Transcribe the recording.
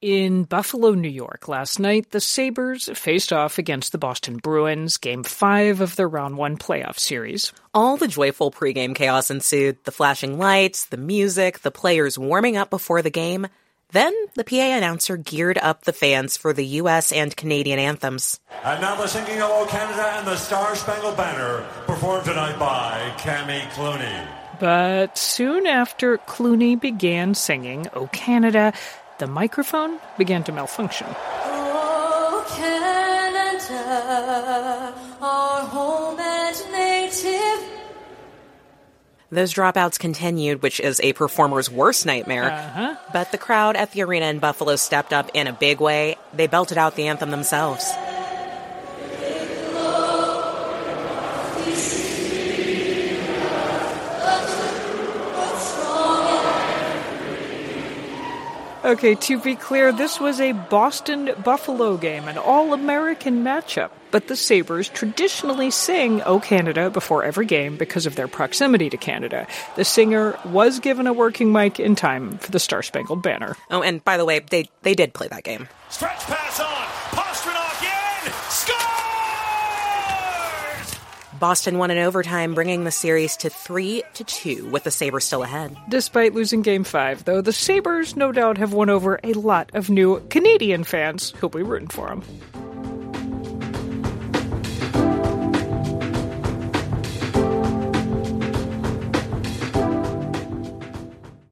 In Buffalo, New York, last night, the Sabres faced off against the Boston Bruins, Game 5 of their Round 1 playoff series. All the joyful pregame chaos ensued, the flashing lights, the music, the players warming up before the game. Then the PA announcer geared up the fans for the U.S. and Canadian anthems. And now the singing of O Canada and the Star-Spangled Banner, performed tonight by Cammy Clooney. But soon after Clooney began singing O Canada, the microphone began to malfunction. Oh, Canada, our home and native. Those dropouts continued, which is a performer's worst nightmare. But the crowd at the arena in Buffalo stepped up in a big way. They belted out the anthem themselves. Okay, to be clear, this was a Boston-Buffalo game, an all-American matchup. But the Sabres traditionally sing O Canada before every game because of their proximity to Canada. The singer was given a working mic in time for the Star-Spangled Banner. Oh, and by the way, they did play that game. Stretch pass on. Pastrnak in. Scores! Boston won in overtime, bringing the series to 3-2, with the Sabres still ahead. Despite losing Game 5, though, the Sabres no doubt have won over a lot of new Canadian fans who'll be rooting for them.